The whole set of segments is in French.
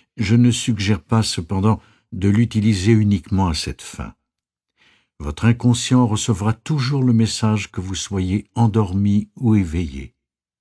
Je ne suggère pas cependant de l'utiliser uniquement à cette fin. Votre inconscient recevra toujours le message que vous soyez endormi ou éveillé.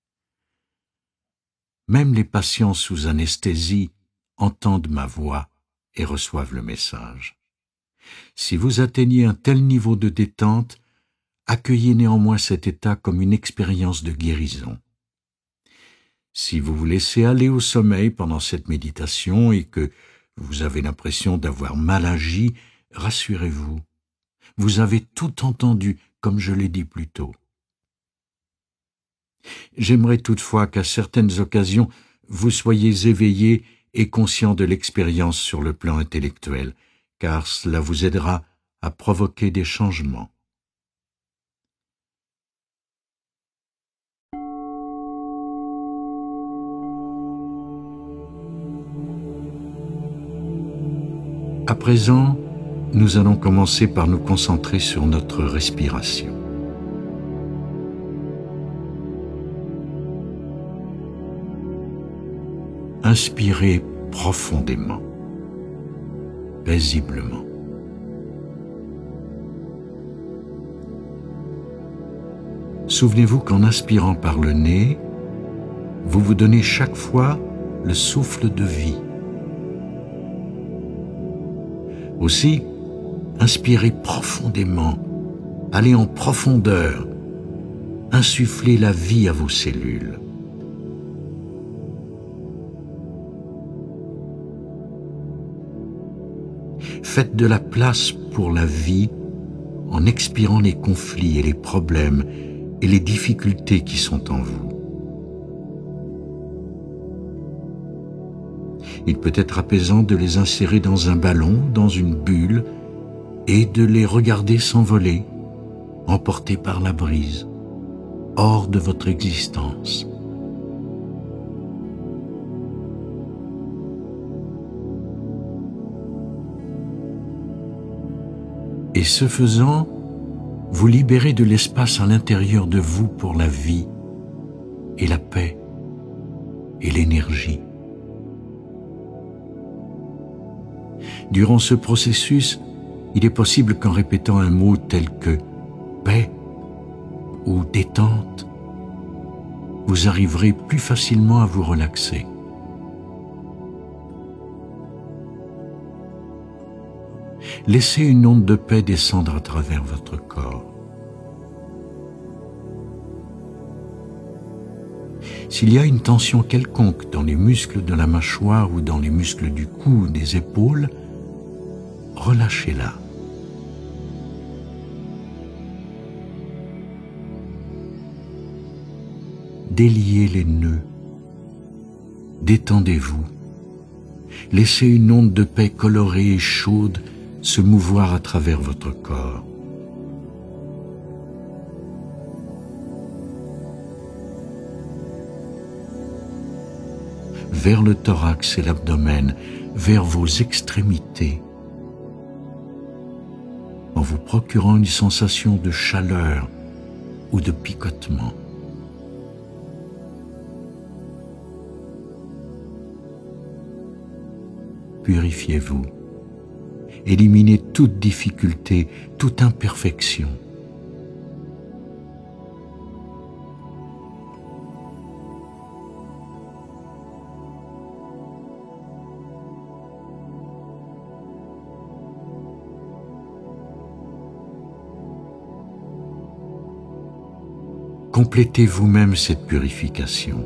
Même les patients sous anesthésie entendent ma voix et reçoivent le message. Si vous atteignez un tel niveau de détente, accueillez néanmoins cet état comme une expérience de guérison. Si vous vous laissez aller au sommeil pendant cette méditation et que vous avez l'impression d'avoir mal agi, rassurez-vous. Vous avez tout entendu, comme je l'ai dit plus tôt. J'aimerais toutefois qu'à certaines occasions, vous soyez éveillé et conscient de l'expérience sur le plan intellectuel, car cela vous aidera à provoquer des changements. À présent, nous allons commencer par nous concentrer sur notre respiration. Inspirez profondément, paisiblement. Souvenez-vous qu'en inspirant par le nez, vous vous donnez chaque fois le souffle de vie. Aussi, inspirez profondément, allez en profondeur, insufflez la vie à vos cellules. Faites de la place pour la vie en expirant les conflits et les problèmes et les difficultés qui sont en vous. Il peut être apaisant de les insérer dans un ballon, dans une bulle, et de les regarder s'envoler, emportés par la brise, hors de votre existence. Et ce faisant, vous libérez de l'espace à l'intérieur de vous pour la vie et la paix et l'énergie. Durant ce processus, il est possible qu'en répétant un mot tel que paix ou détente, vous arriverez plus facilement à vous relaxer. Laissez une onde de paix descendre à travers votre corps. S'il y a une tension quelconque dans les muscles de la mâchoire ou dans les muscles du cou ou des épaules, relâchez-la. Déliez les nœuds. Détendez-vous. Laissez une onde de paix colorée et chaude se mouvoir à travers votre corps. Vers le thorax et l'abdomen, vers vos extrémités, en vous procurant une sensation de chaleur ou de picotement. Purifiez-vous. Éliminez toute difficulté, toute imperfection. Complétez vous-même cette purification.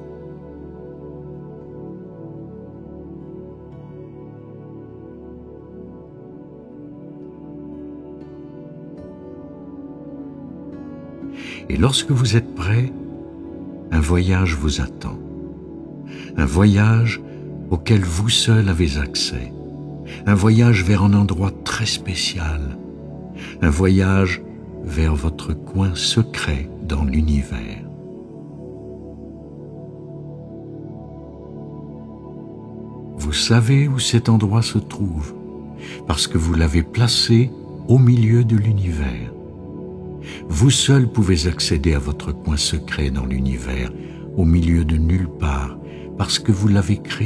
Et lorsque vous êtes prêt, un voyage vous attend. Un voyage auquel vous seul avez accès. Un voyage vers un endroit très spécial. Un voyage vers votre coin secret dans l'univers. Vous savez où cet endroit se trouve, parce que vous l'avez placé au milieu de l'univers. Vous seul pouvez accéder à votre coin secret dans l'univers, au milieu de nulle part, parce que vous l'avez créé.